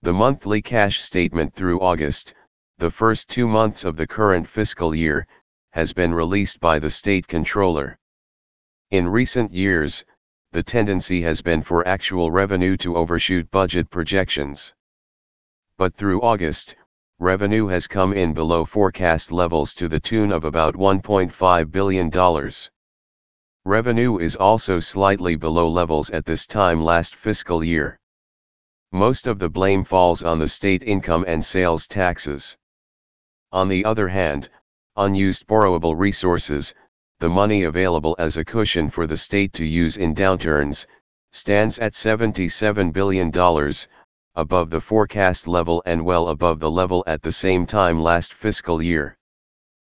The monthly cash statement through August, the first 2 months of the current fiscal year, has been released by the State Controller. In recent years, the tendency has been for actual revenue to overshoot budget projections. But through August, revenue has come in below forecast levels to the tune of about $1.5 billion. Revenue is also slightly below levels at this time last fiscal year. Most of the blame falls on the state income and sales taxes. On the other hand, unused borrowable resources, the money available as a cushion for the state to use in downturns, stands at $77 billion, above the forecast level and well above the level at the same time last fiscal year.